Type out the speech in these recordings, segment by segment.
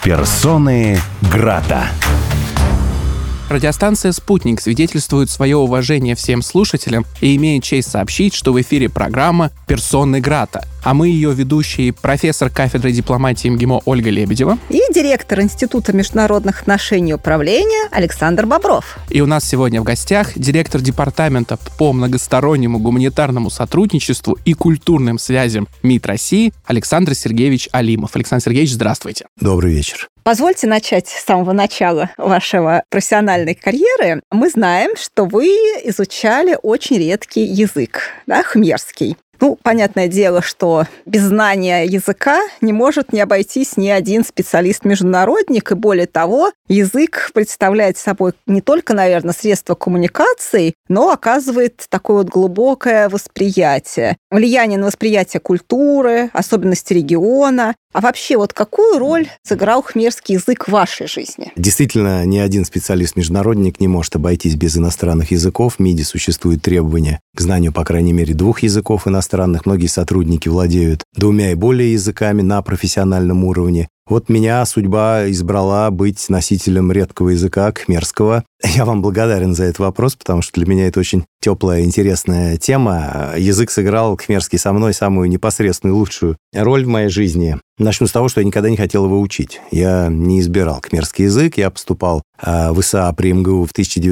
Персоны Грата. Радиостанция «Спутник» свидетельствует свое уважение всем слушателям и имеет честь сообщить, что в эфире программа «Персоны Грата». А мы ее ведущие профессор кафедры дипломатии МГИМО Ольга Лебедева и директор Института международных отношений и управления Александр Бобров. И у нас сегодня в гостях директор департамента по многостороннему гуманитарному сотрудничеству и культурным связям МИД России Александр Сергеевич Алимов. Александр Сергеевич, здравствуйте. Добрый вечер. Позвольте начать с самого начала вашего профессиональной карьеры. Мы знаем, что вы изучали очень редкий язык, хмерский. Понятное дело, что без знания языка не может не обойтись ни один специалист-международник, и более того, язык представляет собой не только, наверное, средство коммуникации, но оказывает такое глубокое восприятие, влияние на восприятие культуры, особенности региона. А вообще, какую роль сыграл хмерский язык в вашей жизни? Действительно, ни один специалист-международник не может обойтись без иностранных языков. В МИДе существуют требования к знанию, по крайней мере, 2 языков иностранных. Многие сотрудники владеют 2 и более языками на профессиональном уровне. Меня судьба избрала быть носителем редкого языка, кхмерского. Я вам благодарен за этот вопрос, потому что для меня это очень теплая, интересная тема. Язык сыграл кхмерский со мной самую непосредственную, лучшую роль в моей жизни. Начну с того, что я никогда не хотел его учить. Я не избирал кхмерский язык, я поступал в ИСА при МГУ в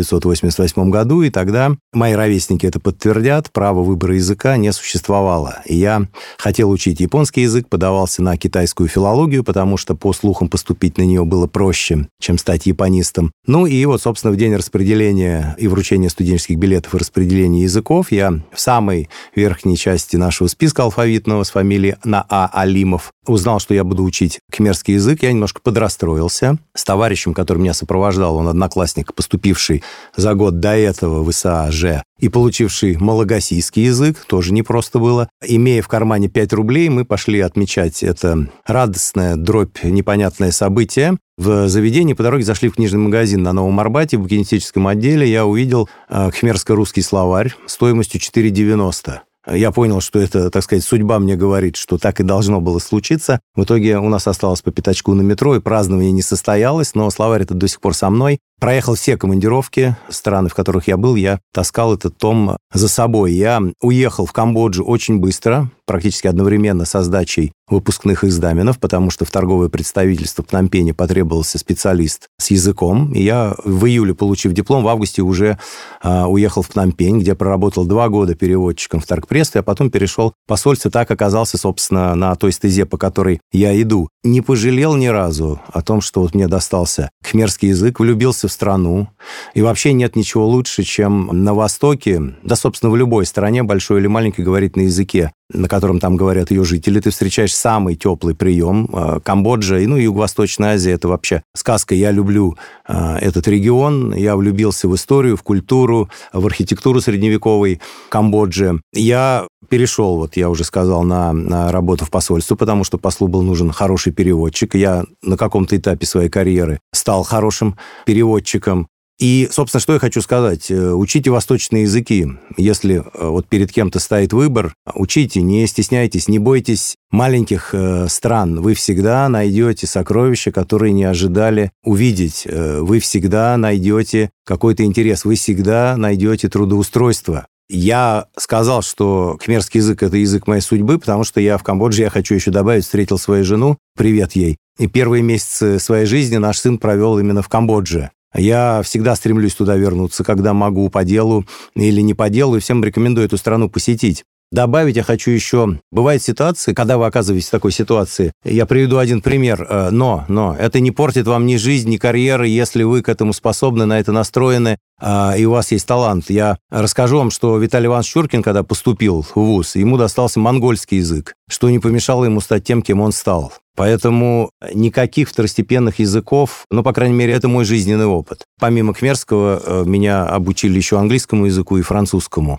1988 году, и тогда мои ровесники это подтвердят, право выбора языка не существовало. И я хотел учить японский язык, подавался на китайскую филологию, потому что, по слухам, поступить на нее было проще, чем стать японистом. Собственно, в день распределения и вручения студенческих билетов и распределения языков я в самой верхней части нашего списка алфавитного с фамилией на А. Алимов узнал, что я буду учить кхмерский язык. Я немножко подрастроился. С товарищем, который меня сопровождал, он одноклассник, поступивший за год до этого в ИСА-Ж и получивший малагасийский язык, тоже непросто было. Имея в кармане 5 рублей, мы пошли отмечать это радостное, непонятное событие. В заведении по дороге зашли в книжный магазин на Новом Арбате, в букинистическом отделе. Я увидел кхмерско-русский словарь стоимостью 4,90. Я понял, что это, так сказать, судьба мне говорит, что так и должно было случиться. В итоге у нас осталось по пятачку на метро, и празднование не состоялось, но словарь этот до сих пор со мной. Проехал все командировки, страны, в которых я был, я таскал этот том за собой. Я уехал в Камбоджу очень быстро, практически одновременно со сдачей выпускных экзаменов, потому что в торговое представительство в Пномпене потребовался специалист с языком. И я в июле, получив диплом, в августе уже уехал в Пномпень, где проработал 2 года переводчиком в торгпрессе, а потом перешел в посольство. Так оказался, собственно, на той стезе, по которой я иду. Не пожалел ни разу о том, что мне достался кхмерский язык, влюбился в страну. И вообще нет ничего лучше, чем на Востоке, собственно, в любой стране, большой или маленькой, говорить на языке, на котором там говорят ее жители. Ты встречаешь самый теплый прием. Камбоджа и Юго-Восточная Азия – это вообще сказка. Я люблю этот регион. Я влюбился в историю, в культуру, в архитектуру средневековой Камбоджи. Я перешел, я уже сказал, на работу в посольство, потому что послу был нужен хороший переводчик. Я на каком-то этапе своей карьеры стал хорошим переводчиком. И, собственно, что я хочу сказать. Учите восточные языки. Если перед кем-то стоит выбор, учите, не стесняйтесь, не бойтесь маленьких стран. Вы всегда найдете сокровища, которые не ожидали увидеть. Вы всегда найдете какой-то интерес. Вы всегда найдете трудоустройство. Я сказал, что кхмерский язык – это язык моей судьбы, потому что я в Камбодже, я хочу еще добавить, встретил свою жену, привет ей. И первые месяцы своей жизни наш сын провел именно в Камбодже. Я всегда стремлюсь туда вернуться, когда могу, по делу или не по делу, и всем рекомендую эту страну посетить. Добавить я хочу еще. Бывают ситуации, когда вы оказываетесь в такой ситуации. Я приведу один пример. Но это не портит вам ни жизнь, ни карьеры, если вы к этому способны, на это настроены, и у вас есть талант. Я расскажу вам, что Виталий Иванович Чуркин, когда поступил в ВУЗ, ему достался монгольский язык, что не помешало ему стать тем, кем он стал. Поэтому никаких второстепенных языков, по крайней мере, это мой жизненный опыт. Помимо кхмерского, меня обучили еще английскому языку и французскому.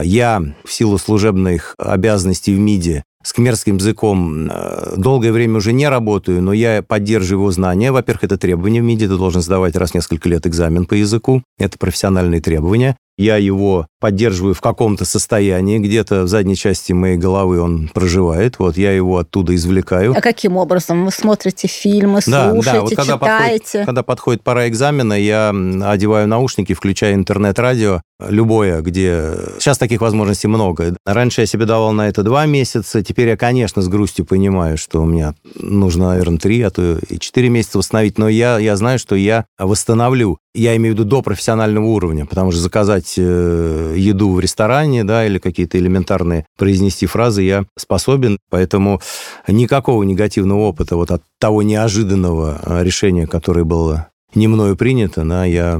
Я в силу служебных обязанностей в МИДе с кхмерским языком долгое время уже не работаю, но я поддерживаю его знания. Во-первых, это требование в МИДе, ты должен сдавать раз в несколько лет экзамен по языку. Это профессиональные требования. Я его поддерживаю в каком-то состоянии, где-то в задней части моей головы он проживает, вот я его оттуда извлекаю. А каким образом? Вы смотрите фильмы, слушаете, вот читаете? Когда подходит пора экзамена, я одеваю наушники, включаю интернет-радио, любое, где... Сейчас таких возможностей много. Раньше я себе давал на это 2 месяца, теперь я, конечно, с грустью понимаю, что у меня нужно, наверное, 3, а то и 4 месяца восстановить, но я знаю, что я восстановлю. Я имею в виду до профессионального уровня, потому что заказать еду в ресторане, да, или какие-то элементарные произнести фразы я способен, поэтому никакого негативного опыта вот от того неожиданного решения, которое было не мною принято, да, я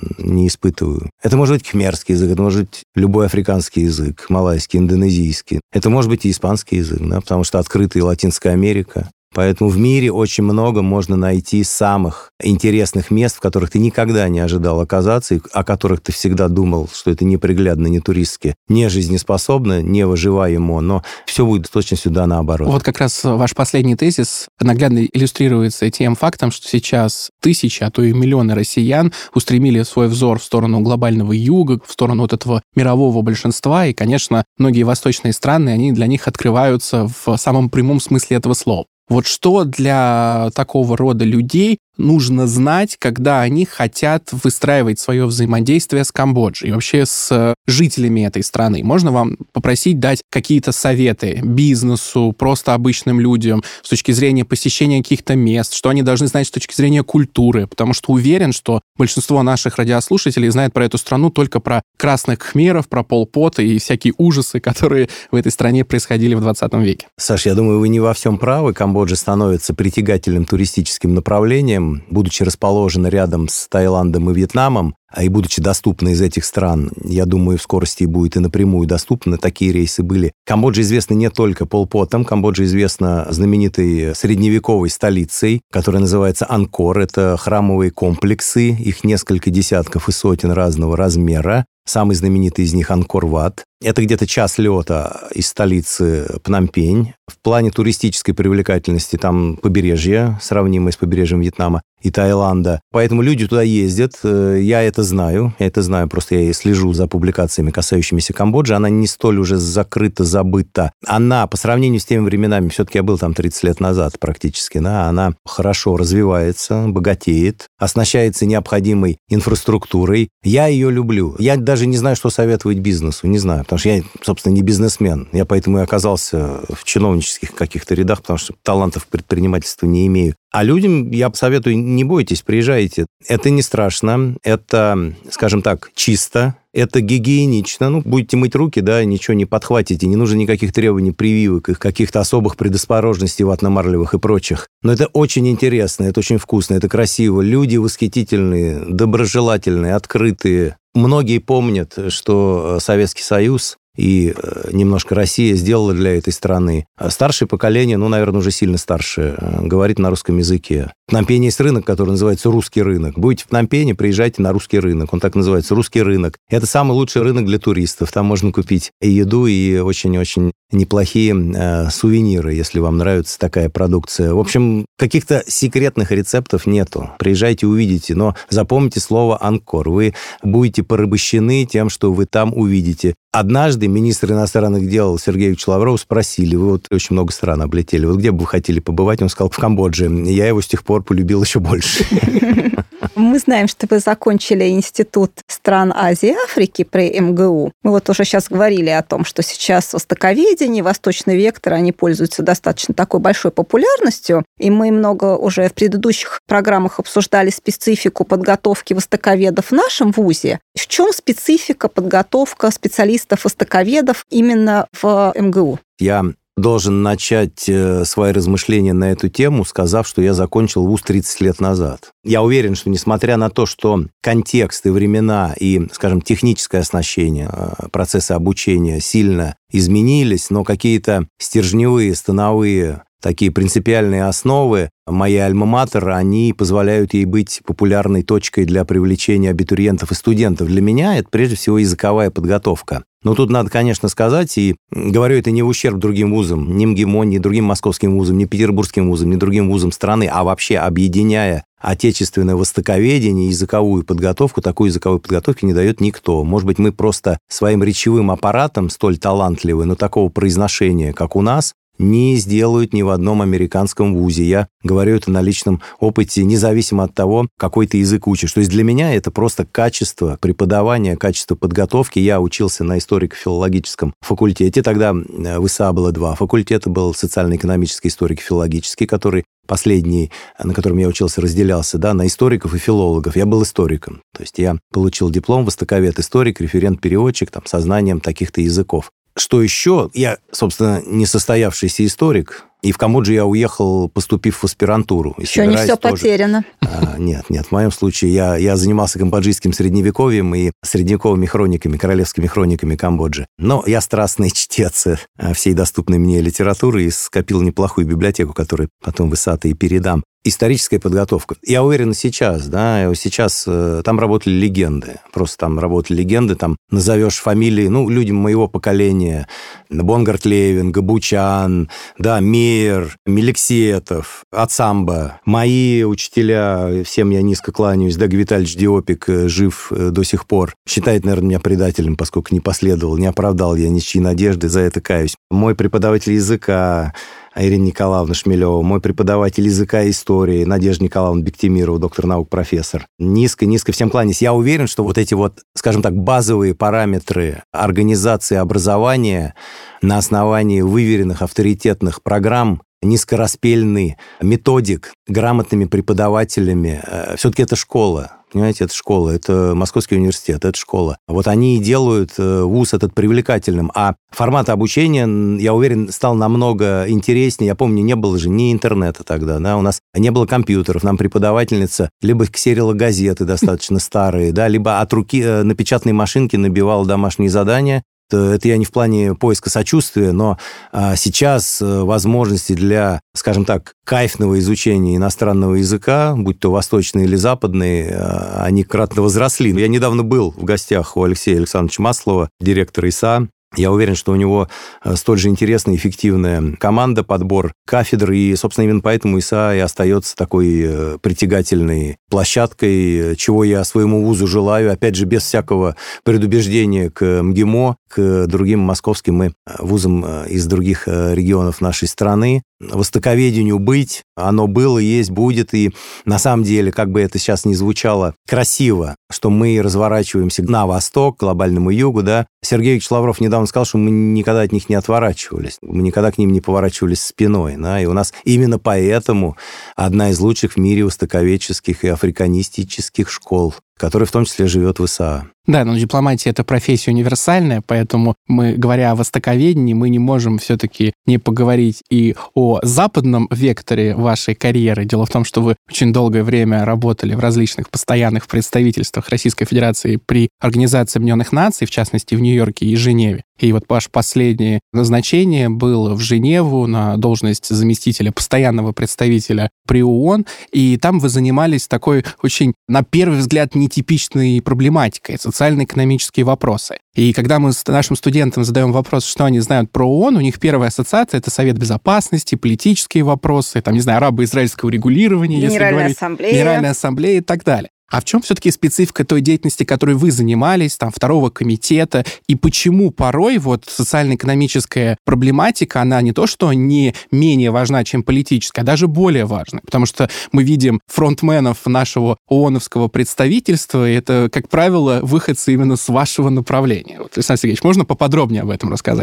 не испытываю. Это может быть кхмерский язык, это может быть любой африканский язык, малайский, индонезийский. Это может быть и испанский язык, да, потому что открытая Латинская Америка. Поэтому в мире очень много можно найти самых интересных мест, в которых ты никогда не ожидал оказаться, и о которых ты всегда думал, что это неприглядно, не туристски, не жизнеспособно, не выживаемо, но все будет точно сюда наоборот. Вот как раз ваш последний тезис наглядно иллюстрируется тем фактом, что сейчас тысячи, а то и миллионы россиян устремили свой взор в сторону глобального юга, в сторону вот этого мирового большинства, и, конечно, многие восточные страны, они для них открываются в самом прямом смысле этого слова. Вот что для такого рода людей нужно знать, когда они хотят выстраивать свое взаимодействие с Камбоджей и вообще с жителями этой страны? Можно вам попросить дать какие-то советы бизнесу, просто обычным людям с точки зрения посещения каких-то мест, что они должны знать с точки зрения культуры? Потому что уверен, что большинство наших радиослушателей знает про эту страну только про красных кхмеров, про Пол Пота и всякие ужасы, которые в этой стране происходили в 20 веке. Саш, я думаю, вы не во всем правы. Камбоджа становится притягательным туристическим направлением, будучи расположена рядом с Таиландом и Вьетнамом, и будучи доступна из этих стран, я думаю, в скорости будет и напрямую доступна, такие рейсы были. Камбоджа известна не только Пол Потом, Камбоджа известна знаменитой средневековой столицей, которая называется Анкор. Это храмовые комплексы, их несколько десятков и сотен разного размера. Самый знаменитый из них Анкор-Ват. Это где-то час лета из столицы Пномпень. В плане туристической привлекательности там побережье, сравнимое с побережьем Вьетнама и Таиланда. Поэтому люди туда ездят. Я это знаю, просто я слежу за публикациями, касающимися Камбоджи. Она не столь уже закрыта, забыта. Она, по сравнению с теми временами, все-таки я был там 30 лет назад практически, да, она хорошо развивается, богатеет, оснащается необходимой инфраструктурой. Я ее люблю. Я даже не знаю, что советовать бизнесу, не знаю, потому что я, собственно, не бизнесмен. Я поэтому и оказался в чиновнических каких-то рядах, потому что талантов предпринимательства не имею. А людям я советую, не бойтесь, приезжайте. Это не страшно, это, скажем так, чисто, это гигиенично. Ну, будете мыть руки, да, ничего не подхватите, не нужно никаких требований, прививок, каких-то особых предосторожностей ватно-марлевых и прочих. Но это очень интересно, это очень вкусно, это красиво. Люди восхитительные, доброжелательные, открытые. Многие помнят, что Советский Союз и немножко Россия сделала для этой страны. Старшее поколение, ну, наверное, уже сильно старше, говорит на русском языке. В Пномпене есть рынок, который называется «Русский рынок». Будете в Пномпене, приезжайте на русский рынок. Он так называется, «Русский рынок». Это самый лучший рынок для туристов. Там можно купить и еду, и очень-очень неплохие сувениры, если вам нравится такая продукция. В общем, каких-то секретных рецептов нету. Приезжайте, увидите. Но запомните слово «Анкор». Вы будете порабощены тем, что вы там увидите. Однажды министр иностранных дел Сергей Ильич Лавров спросили, вы вот очень много стран облетели, вот где бы вы хотели побывать? Он сказал, в Камбодже. Я его с тех пор полюбил еще больше. Мы знаем, что вы закончили Институт стран Азии и Африки при МГУ. Мы вот уже сейчас говорили о том, что сейчас востоковедение, восточный вектор, они пользуются достаточно такой большой популярностью. И мы много уже в предыдущих программах обсуждали специфику подготовки востоковедов в нашем вузе. В чем специфика подготовка специалистов-востоковедов именно в МГУ? Я должен начать свои размышления на эту тему, сказав, что я закончил вуз 30 лет назад. Я уверен, что несмотря на то, что контекст и времена, и, скажем, техническое оснащение, процессы обучения сильно изменились, но какие-то стержневые, становые такие принципиальные основы моей альма-матер, они позволяют ей быть популярной точкой для привлечения абитуриентов и студентов. Для меня это прежде всего языковая подготовка. Но тут надо, конечно, сказать, и говорю это не в ущерб другим вузам, ни МГИМО, ни другим московским вузам, ни петербургским вузам, ни другим вузам страны, а вообще объединяя отечественное востоковедение, языковую подготовку, такой языковой подготовки не дает никто. Может быть, мы просто своим речевым аппаратом столь талантливы, но такого произношения, как у нас, не сделают ни в одном американском вузе. Я говорю это на личном опыте, независимо от того, какой ты язык учишь. То есть для меня это просто качество преподавания, качество подготовки. Я учился на историко-филологическом факультете. Тогда в ИСА было 2 факультета. Был социально-экономический, историко-филологический, который последний, на котором я учился, разделялся, да, на историков и филологов. Я был историком. То есть я получил диплом востоковед-историк, референт-переводчик там, со знанием таких-то языков. Что еще? Я, собственно, несостоявшийся историк, и в Камбоджу я уехал, поступив в аспирантуру. Еще не все потеряно. Нет, в моем случае я занимался камбоджийским средневековьем и средневековыми хрониками, королевскими хрониками Камбоджи. Но я страстный чтец всей доступной мне литературы и скопил неплохую библиотеку, которую потом в ИСА-то и передам. Историческая подготовка. Я уверен, сейчас там работали легенды. Просто там работали легенды, там назовешь фамилии, людям моего поколения. Бонгарт Левин, Габучан, да, Мейер, Меликсетов, Ацамба. Мои учителя, всем я низко кланяюсь, Даг Витальевич Диопик жив до сих пор. Считает, наверное, меня предателем, поскольку не последовал, не оправдал я ничьи надежды, за это каюсь. Мой преподаватель языка Ирина Николаевна Шмелева, мой преподаватель языка и истории Надежда Николаевна Бектимирова, доктор наук, профессор. Низко всем кланяюсь. Я уверен, что вот эти скажем так, базовые параметры организации образования на основании выверенных авторитетных программ, низкораспельный методик, грамотными преподавателями. Все-таки это школа. Понимаете, это школа, это Московский университет, это школа. Вот они и делают вуз этот привлекательным. А формат обучения, я уверен, стал намного интереснее. Я помню, не было же ни интернета тогда, да, у нас не было компьютеров. Нам преподавательница либо ксерила газеты достаточно старые, да, либо от руки на печатной машинке набивала домашние задания. Это я не в плане поиска сочувствия, но сейчас возможности для, скажем так, кайфного изучения иностранного языка, будь то восточный или западный, они кратно возросли. Я недавно был в гостях у Алексея Александровича Маслова, директора ИСА. Я уверен, что у него столь же интересная и эффективная команда, подбор кафедр, и, собственно, именно поэтому ИСА и остается такой притягательной площадкой, чего я своему вузу желаю, опять же, без всякого предубеждения к МГИМО, к другим московским и вузам из других регионов нашей страны. Востоковедению быть, оно было, есть, будет, и на самом деле, как бы это сейчас ни звучало красиво, что мы разворачиваемся на восток, к глобальному югу, да. Сергей Ильич Лавров недавно сказал, что мы никогда от них не отворачивались, мы никогда к ним не поворачивались спиной, да, и у нас именно поэтому одна из лучших в мире востоковедческих и африканистических школ, которая в том числе живет в ИСА. Да, но дипломатия — это профессия универсальная, поэтому мы, говоря о востоковедении, мы не можем все-таки не поговорить и о западном векторе вашей карьеры. Дело в том, что вы очень долгое время работали в различных постоянных представительствах Российской Федерации при Организации Объединенных Наций, в частности, в Нью-Йорке и Женеве. И вот ваше последнее назначение было в Женеву на должность заместителя постоянного представителя при ООН, и там вы занимались такой очень, на первый взгляд, нетипичной проблематикой, социально-экономические вопросы. И когда мы с нашим студентам задаем вопрос, что они знают про ООН, у них первая ассоциация — это Совет Безопасности, политические вопросы, там, не знаю, арабо-израильского регулирования, Генеральная ассамблея и так далее. А в чем все-таки специфика той деятельности, которой вы занимались, там, второго комитета, и почему порой вот социально-экономическая проблематика, она не то, что не менее важна, чем политическая, а даже более важна? Потому что мы видим фронтменов нашего ООНовского представительства, и это, как правило, выходцы именно с вашего направления. Вот, Александр Сергеевич, можно поподробнее об этом рассказать?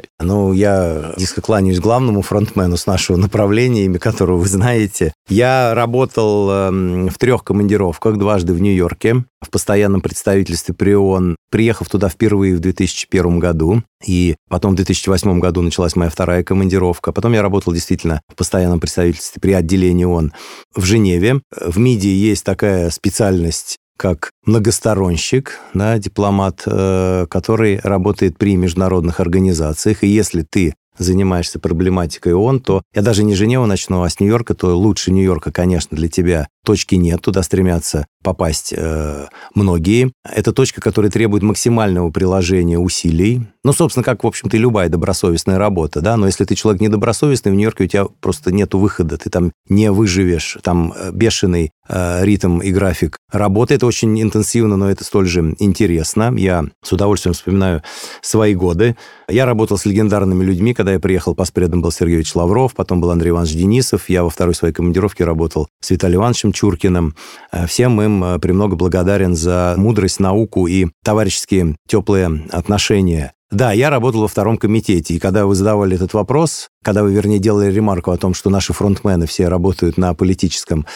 Я низко кланяюсь главному фронтмену с нашего направления, имя которого вы знаете. Я работал в 3 командировках, дважды в Нью-Йорке, в постоянном представительстве при ООН, приехав туда впервые в 2001 году, и потом в 2008 году началась моя вторая командировка. Потом я работал действительно в постоянном представительстве при отделении ООН в Женеве. В МИДе есть такая специальность, как многосторонщик, да, дипломат, который работает при международных организациях. И если ты занимаешься проблематикой ООН, то я даже не Женеву начну, а с Нью-Йорка, то лучше Нью-Йорка, конечно, для тебя точки нет, туда стремятся попасть многие. Это точка, которая требует максимального приложения усилий. Ну, собственно, как, в общем-то, и любая добросовестная работа, да, но если ты человек недобросовестный, в Нью-Йорке у тебя просто нету выхода, ты там не выживешь, там бешеный ритм и график работы. Это очень интенсивно, но это столь же интересно. Я с удовольствием вспоминаю свои годы. Я работал с легендарными людьми. Когда я приехал, поспредом был Сергей Ильич Лавров, потом был Андрей Иванович Денисов. Я во второй своей командировке работал с Виталием Ивановичем Чуркиным. Всем им премного благодарен за мудрость, науку и товарищеские теплые отношения. Да, я работал во втором комитете, и когда вы задавали этот вопрос, когда вы, вернее, делали ремарку о том, что наши фронтмены все работают на политическом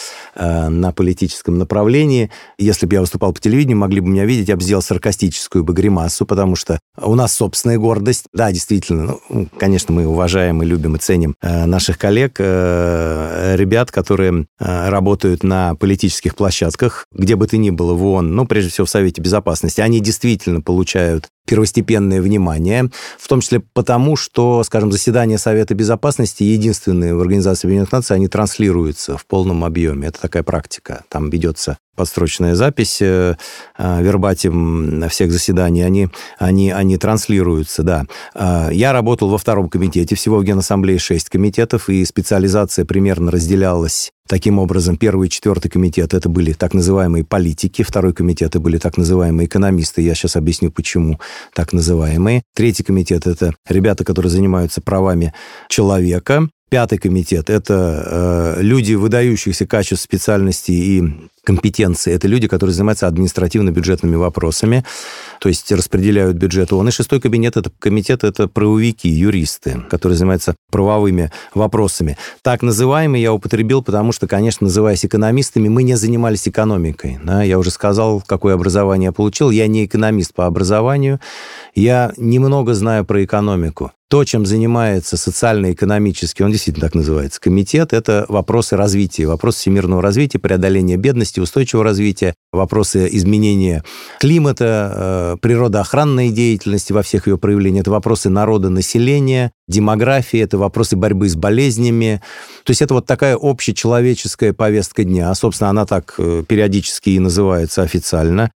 направлении, если бы я выступал по телевидению, могли бы меня видеть, я бы сделал саркастическую бы гримасу, потому что у нас собственная гордость. Да, действительно, конечно, мы уважаем и любим и ценим наших коллег, ребят, которые работают на политических площадках, где бы то ни было в ООН, прежде всего в Совете Безопасности. Они действительно получают первостепенное внимание, в том числе потому, что, скажем, заседания Совета Безопасности, единственные в Организации Объединенных Наций, они транслируются в полном объеме. Это такая практика. Там ведется подстрочная запись, вербатим всех заседаний, они транслируются, да. Я работал во втором комитете, всего в Генассамблее 6 комитетов, и специализация примерно разделялась таким образом. Первый и четвертый комитет – это были так называемые политики, второй комитет – это были так называемые экономисты, я сейчас объясню, почему так называемые. Третий комитет – это ребята, которые занимаются правами человека. Пятый комитет – это люди выдающихся качеств, специальностей и компетенции. Это люди, которые занимаются административно-бюджетными вопросами, то есть распределяют бюджет ООН. И шестой комитет – это правовики, юристы, которые занимаются правовыми вопросами. Так называемый я употребил, потому что, конечно, называясь экономистами, мы не занимались экономикой. Да? Я уже сказал, какое образование я получил. Я не экономист по образованию. Я немного знаю про экономику. То, чем занимается социально-экономический, он действительно так называется, комитет, это вопросы развития, вопросы всемирного развития, преодоления бедности, устойчивого развития, вопросы изменения климата, природоохранной деятельности во всех ее проявлениях, это вопросы народонаселения, демографии, это вопросы борьбы с болезнями. То есть это вот такая общечеловеческая повестка дня. Собственно, она так периодически и называется официально.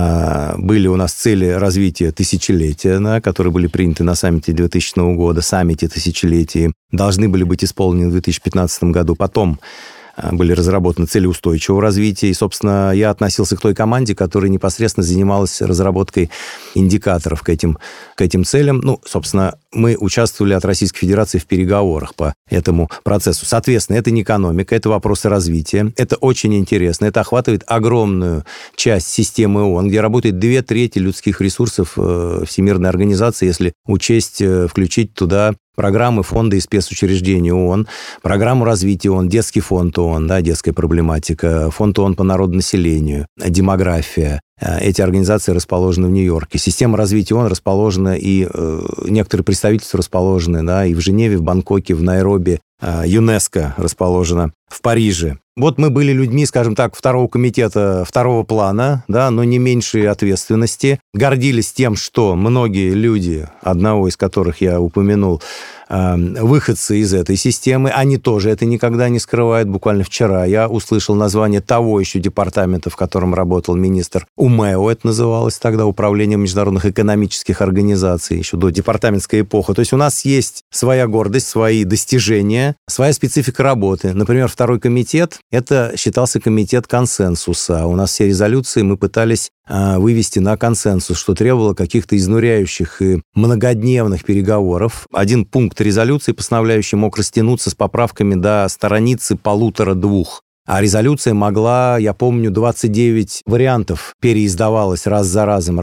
Были у нас цели развития тысячелетия, которые были приняты на саммите 2000 года, саммите тысячелетия, должны были быть исполнены в 2015 году. Потом были разработаны цели устойчивого развития, и, собственно, я относился к той команде, которая непосредственно занималась разработкой индикаторов к этим целям. Собственно, мы участвовали от Российской Федерации в переговорах по этому процессу. Соответственно, это не экономика, это вопросы развития, это очень интересно, это охватывает огромную часть системы ООН, где работает 2/3 людских ресурсов Всемирной организации, если включить туда программы, фонды и спецучреждения ООН, программу развития ООН, детский фонд ООН, детская проблематика, фонд ООН по народонаселению, демография. Эти организации расположены в Нью-Йорке. Система развития ООН расположена, и некоторые представительства расположены, и в Женеве, в Бангкоке, в Найроби. ЮНЕСКО расположена в Париже. Вот мы были людьми, скажем так, второго комитета, второго плана, но не меньшей ответственности. Гордились тем, что многие люди, одного из которых я упомянул, выходцы из этой системы, они тоже это никогда не скрывают. Буквально вчера я услышал название того еще департамента, в котором работал министр УМЭО, это называлось тогда, Управление международных экономических организаций, еще до департаментской эпохи. То есть у нас есть своя гордость, свои достижения, своя специфика работы. Например, второй комитет, это считался комитет консенсуса. У нас все резолюции мы пытались вывести на консенсус, что требовало каких-то изнуряющих и многодневных переговоров. Один пункт резолюции постановляющий мог растянуться с поправками до страницы 1,5-2. А резолюция могла, я помню, 29 вариантов переиздавалась раз за разом.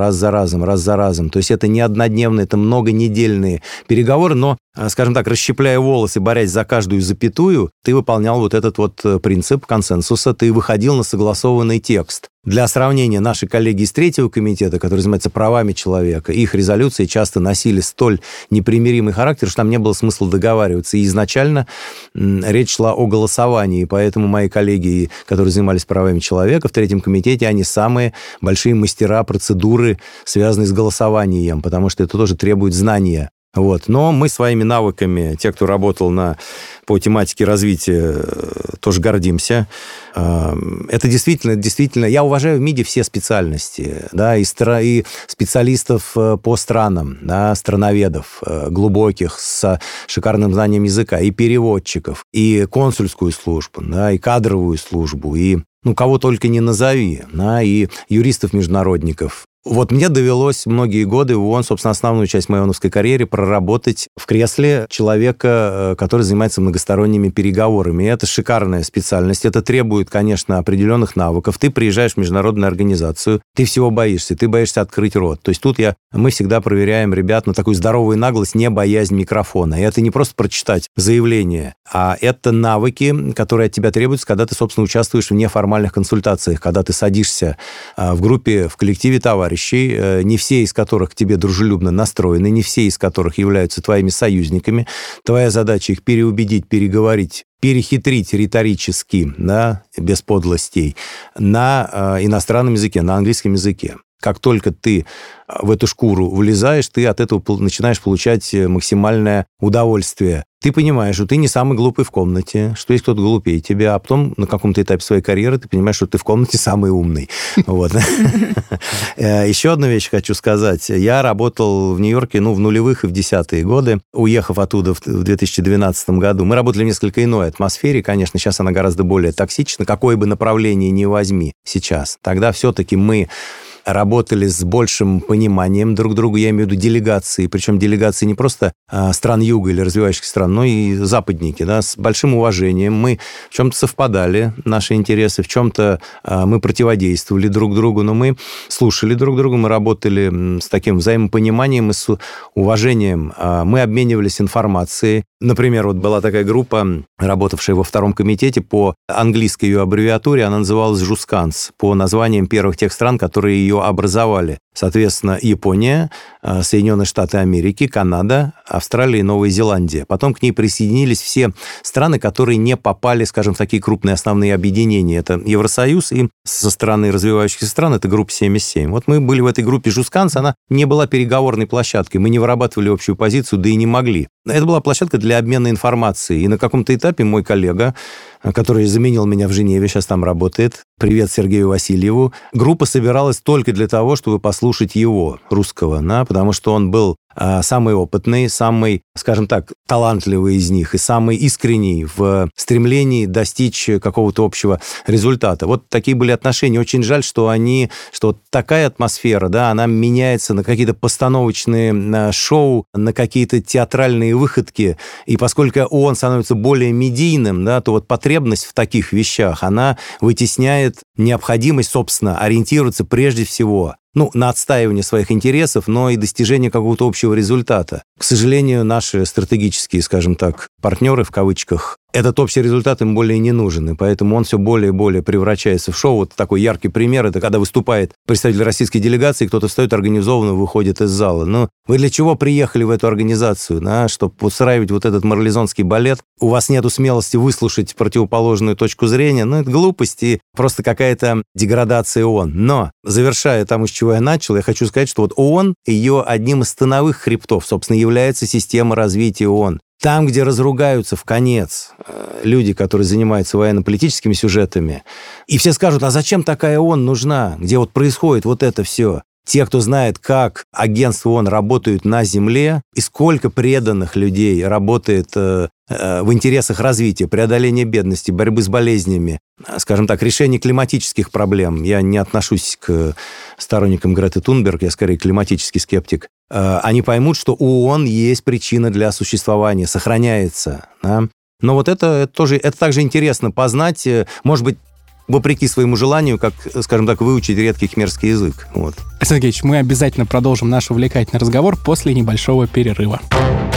То есть это не однодневные, это многонедельные переговоры, но, скажем так, расщепляя волосы, борясь за каждую запятую, ты выполнял вот этот вот принцип консенсуса, ты выходил на согласованный текст. Для сравнения, наши коллеги из третьего комитета, которые занимаются правами человека, их резолюции часто носили столь непримиримый характер, что там не было смысла договариваться. И изначально речь шла о голосовании, поэтому мои коллеги, которые занимались правами человека в третьем комитете, они самые большие мастера процедуры, связанные с голосованием, потому что это тоже требует знания Вот. Но мы своими навыками, те, кто работал по тематике развития, тоже гордимся. Это действительно, я уважаю в МИДе все специальности, да, и специалистов по странам, да, страноведов глубоких, с шикарным знанием языка, и переводчиков, и консульскую службу, да, и кадровую службу, и кого только не назови, да, и юристов-международников. Вот мне довелось многие годы в ООН, собственно, основную часть моей ООНовской карьеры проработать в кресле человека, который занимается многосторонними переговорами. И это шикарная специальность. Это требует, конечно, определенных навыков. Ты приезжаешь в международную организацию, ты всего боишься, ты боишься открыть рот. То есть тут мы всегда проверяем ребят на такую здоровую наглость, не боязнь микрофона. И это не просто прочитать заявление, а это навыки, которые от тебя требуются, когда ты, собственно, участвуешь в неформальных консультациях, когда ты садишься в группе, в коллективе товарищей, не все из которых к тебе дружелюбно настроены, не все из которых являются твоими союзниками. Твоя задача их переубедить, переговорить, перехитрить риторически, да, без подлостей, на иностранном языке, на английском языке. Как только ты в эту шкуру влезаешь, ты от этого начинаешь получать максимальное удовольствие. Ты понимаешь, что ты не самый глупый в комнате, что есть кто-то глупее тебя, а потом на каком-то этапе своей карьеры ты понимаешь, что ты в комнате самый умный. Еще одну вещь хочу сказать. Я работал в Нью-Йорке, в нулевых и в 10-е годы, уехав оттуда в 2012 году. Мы работали в несколько иной атмосфере, конечно, сейчас она гораздо более токсична, какое бы направление ни возьми сейчас. Тогда все-таки мы работали с большим пониманием друг друга, я имею в виду делегации, причем делегации не просто стран Юга или развивающихся стран, но и западники, да, с большим уважением. Мы в чем-то совпадали, наши интересы, в чем-то мы противодействовали друг другу, но мы слушали друг друга, мы работали с таким взаимопониманием и с уважением. Мы обменивались информацией. Например, вот была такая группа, работавшая во втором комитете, по английской ее аббревиатуре, она называлась «Жусканс», по названиям первых тех стран, которые ее образовали. Соответственно, Япония, Соединенные Штаты Америки, Канада, Австралия и Новая Зеландия. Потом к ней присоединились все страны, которые не попали, скажем, в такие крупные основные объединения. Это Евросоюз, и со стороны развивающихся стран это группа 77. Вот мы были в этой группе «Жусканс», она не была переговорной площадкой, мы не вырабатывали общую позицию, да и не могли. Это была площадка для обмена информацией. И на каком-то этапе мой коллега, который заменил меня в Женеве, сейчас там работает, привет Сергею Васильеву, группа собиралась только для того, чтобы послушать его, русского, да, потому что он был самый опытный, самый, скажем так, талантливый из них и самый искренний в стремлении достичь какого-то общего результата. Вот такие были отношения. Очень жаль, что вот такая атмосфера, да, она меняется на какие-то постановочные шоу, на какие-то театральные выходки. И поскольку ООН становится более медийным, да, то вот потребность в таких вещах, она вытесняет необходимость, собственно, ориентироваться прежде всего на отстаивание своих интересов, но и достижение какого-то общего результата. К сожалению, наши стратегические, скажем так, партнеры, в кавычках, этот общий результат им более не нужен, и поэтому он все более и более превращается в шоу. Вот такой яркий пример, это когда выступает представитель российской делегации, кто-то встает организованно, выходит из зала. Ну, вы для чего приехали в эту организацию, да? Чтобы устраивать вот этот марлезонский балет? У вас нету смелости выслушать противоположную точку зрения? Это глупость и просто какая-то деградация ООН. Но, завершая там, с чего я начал, я хочу сказать, что вот ООН, ее одним из становых хребтов, собственно, является система развития ООН. Там, где разругаются в конец люди, которые занимаются военно-политическими сюжетами, и все скажут, а зачем такая ООН нужна, где вот происходит вот это все? Те, кто знает, как агентства ООН работают на Земле, и сколько преданных людей работает в интересах развития, преодоления бедности, борьбы с болезнями, скажем так, решения климатических проблем. Я не отношусь к сторонникам Греты Тунберг, я скорее климатический скептик. Они поймут, что у ООН есть причина для существования, сохраняется. Да? Но вот это также интересно познать, может быть, вопреки своему желанию, как, скажем так, выучить редкий кхмерский язык. Вот. Александр Георгиевич, мы обязательно продолжим наш увлекательный разговор после небольшого перерыва.